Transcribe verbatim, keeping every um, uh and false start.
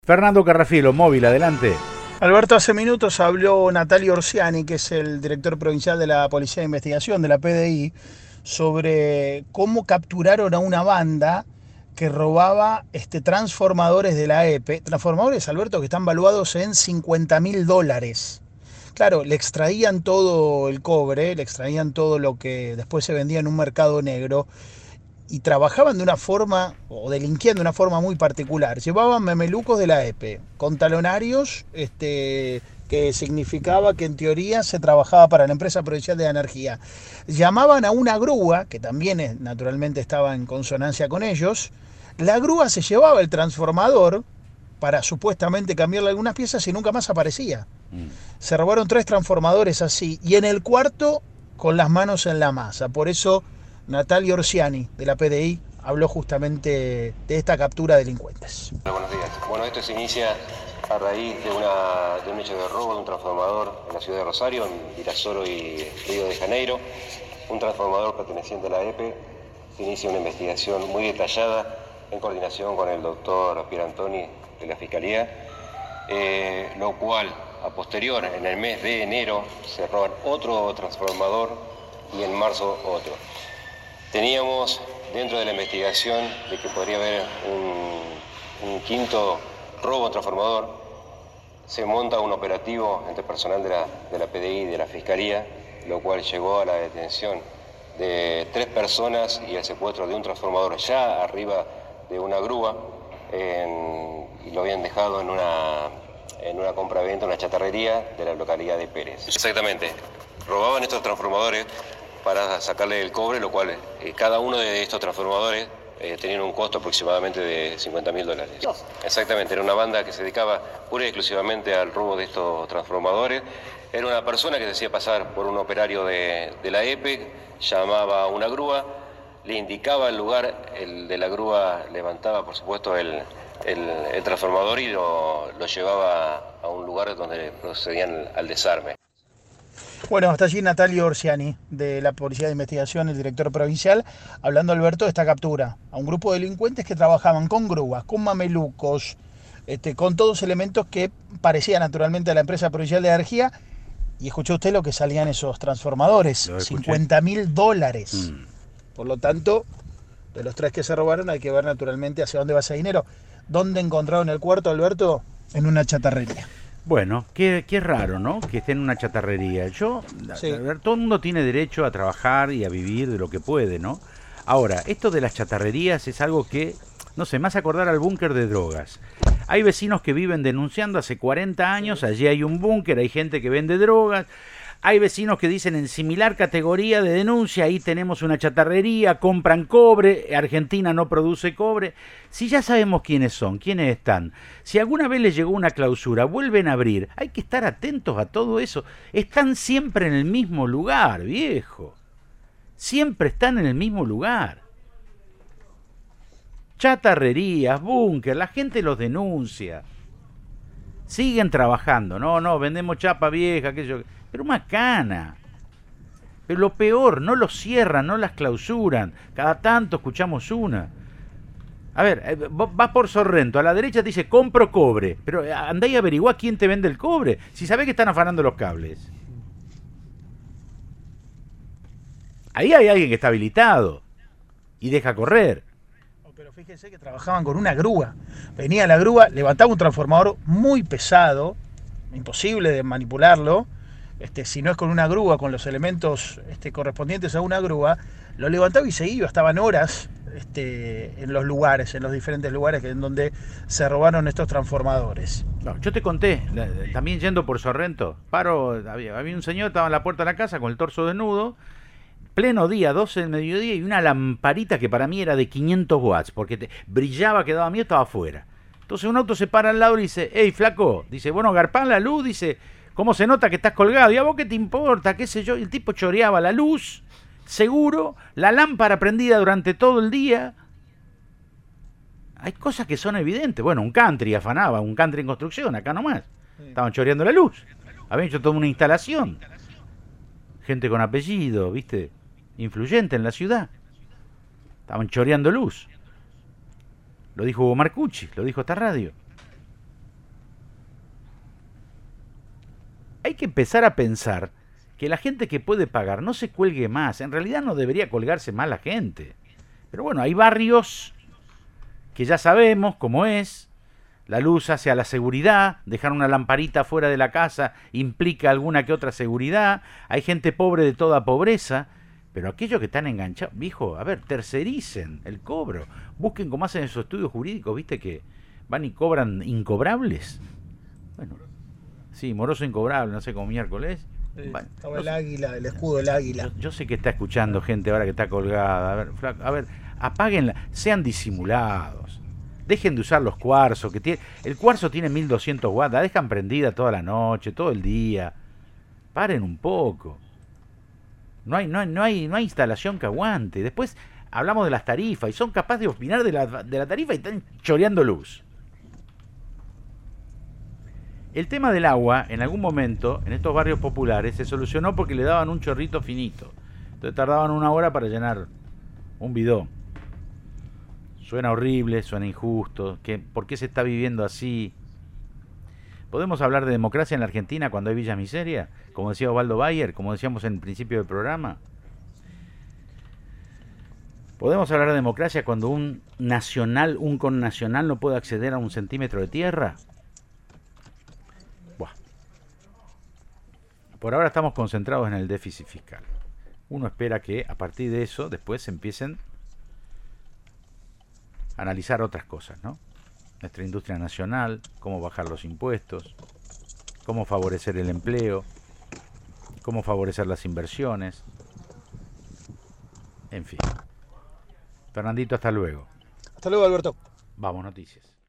Fernando Carrafielo, móvil, adelante. Alberto, hace minutos habló Natalia Orsiani, que es el director provincial de la Policía de Investigación, de la P D I, sobre cómo capturaron a una banda que robaba este, transformadores de la E P E. Transformadores, Alberto, que están valuados en cincuenta mil dólares. Claro, le extraían todo el cobre, le extraían todo lo que después se vendía en un mercado negro y trabajaban de una forma, o delinquían de una forma muy particular. Llevaban memelucos de la E P E, con talonarios, este, que significaba que en teoría se trabajaba para la empresa provincial de energía. Llamaban a una grúa, que también es, naturalmente estaba en consonancia con ellos. La grúa se llevaba el transformador para supuestamente cambiarle algunas piezas y nunca más aparecía. Mm. Se robaron tres transformadores así, y en el cuarto con las manos en la masa. Por eso Natalia Orsiani, de la P D I, habló justamente de esta captura de delincuentes. Buenos días. Bueno, esto se inicia a raíz de, una, de un hecho de robo de un transformador en la ciudad de Rosario, en Virasoro y Río de Janeiro. Un transformador perteneciente a la E P E. Se inicia una investigación muy detallada en coordinación con el doctor Pier Antoni de la Fiscalía, eh, lo cual, a posterior, en el mes de enero, se roban otro transformador y en marzo otro. Teníamos dentro de la investigación de que podría haber un, un quinto robo de transformador. Se monta un operativo entre personal de la, de la P D I y de la Fiscalía, lo cual llevó a la detención de tres personas y el secuestro de un transformador ya arriba de una grúa, en, y lo habían dejado en una, en una compraventa, una chatarrería de la localidad de Pérez. Exactamente, robaban estos transformadores para sacarle el cobre, lo cual eh, cada uno de estos transformadores eh, tenían un costo aproximadamente de cincuenta mil dólares. Exactamente, era una banda que se dedicaba pura y exclusivamente al robo de estos transformadores. Era una persona que se hacía pasar por un operario de, de la E P E, llamaba a una grúa, le indicaba el lugar, el de la grúa levantaba por supuesto el, el, el transformador y lo, lo llevaba a un lugar donde procedían al desarme. Bueno, hasta allí Natalia Orsiani, de la Policía de Investigación, el director provincial, hablando, Alberto, de esta captura a un grupo de delincuentes que trabajaban con grúas, con mamelucos, este, con todos elementos que parecían naturalmente a la empresa provincial de energía. Y escuchó usted lo que salían esos transformadores, cincuenta mil dólares. Mm. Por lo tanto, de los tres que se robaron hay que ver naturalmente hacia dónde va ese dinero. ¿Dónde encontraron el cuarto, Alberto? En una chatarrería. Bueno, qué, qué raro, ¿no? Que esté en una chatarrería. Yo, sí. A ver, todo el mundo tiene derecho a trabajar y a vivir de lo que puede, ¿no? Ahora, esto de las chatarrerías es algo que, no sé, más acordar al búnker de drogas. Hay vecinos que viven denunciando hace cuarenta años, allí hay un búnker, hay gente que vende drogas. Hay vecinos que dicen en similar categoría de denuncia, ahí tenemos una chatarrería, compran cobre, Argentina no produce cobre. Si ya sabemos quiénes son, quiénes están, si alguna vez les llegó una clausura, vuelven a abrir, hay que estar atentos a todo eso. Están siempre en el mismo lugar, viejo. Siempre están en el mismo lugar. Chatarrerías, búnker, la gente los denuncia. Siguen trabajando, no, no, vendemos chapa vieja, aquello... Pero macana. Pero lo peor, no los cierran, no las clausuran. Cada tanto escuchamos una. A ver, vas por Sorrento, a la derecha te dice compro cobre. Pero andá y averiguá quién te vende el cobre. Si sabés que están afanando los cables. Ahí hay alguien que está habilitado. Y deja correr. Pero fíjense que trabajaban con una grúa. Venía la grúa, levantaba un transformador muy pesado, imposible de manipularlo. Este, si no es con una grúa, con los elementos este, correspondientes a una grúa, lo levantaba y se iba. Estaban horas este, en los lugares, en los diferentes lugares en donde se robaron estos transformadores. No, yo te conté, también yendo por Sorrento, paro, había, había un señor, estaba en la puerta de la casa con el torso desnudo, pleno día, doce del mediodía, y una lamparita que para mí era de quinientos watts, porque te, brillaba, que daba miedo, estaba afuera. Entonces un auto se para al lado y dice, hey, flaco, dice, bueno, garpán la luz, dice... ¿Cómo se nota que estás colgado? ¿Y a vos qué te importa? ¿Qué sé yo? Y el tipo choreaba la luz, seguro, la lámpara prendida durante todo el día. Hay cosas que son evidentes. Bueno, un country afanaba, un country en construcción, acá nomás. Estaban choreando la luz. Habían hecho toda una instalación. Gente con apellido, ¿viste? Influyente en la ciudad. Estaban choreando luz. Lo dijo Hugo Marcucci, lo dijo esta radio. hay que empezar a pensar que la gente que puede pagar no se cuelgue más. En realidad no debería colgarse más la gente. Pero bueno, hay barrios que ya sabemos cómo es. La luz hacia la seguridad, dejar una lamparita fuera de la casa implica alguna que otra seguridad. Hay gente pobre de toda pobreza, pero aquellos que están enganchados, viejo, a ver, tercericen el cobro. Busquen cómo hacen esos estudios jurídicos, viste que van y cobran incobrables. Bueno, sí, moroso incobrable, no sé cómo miércoles. Sí, bueno, estaba no el sé. águila, el escudo del águila. Yo, yo sé que está escuchando gente ahora que está colgada. A ver, flaco, a ver, apáguenla, sean disimulados. Dejen de usar los cuarzos, que tiene, el cuarzo tiene mil doscientos watts, la dejan prendida toda la noche, todo el día. Paren un poco. No hay, no hay, no hay, no hay instalación que aguante. Después hablamos de las tarifas y son capaces de opinar de la, de la tarifa y están choreando luz. El tema del agua, en algún momento, en estos barrios populares, se solucionó porque le daban un chorrito finito. Entonces tardaban una hora para llenar un bidón. Suena horrible, suena injusto. ¿Qué, ¿Por qué se está viviendo así? ¿Podemos hablar de democracia en la Argentina cuando hay Villa Miseria? Como decía Osvaldo Bayer, como decíamos en el principio del programa. ¿Podemos hablar de democracia cuando un nacional, un connacional no puede acceder a un centímetro de tierra? Buah. Por ahora estamos concentrados en el déficit fiscal. Uno espera que a partir de eso después se empiecen a analizar otras cosas, ¿no? Nuestra industria nacional, cómo bajar los impuestos, cómo favorecer el empleo, cómo favorecer las inversiones, en fin. Fernandito, hasta luego. Hasta luego, Alberto. Vamos, noticias.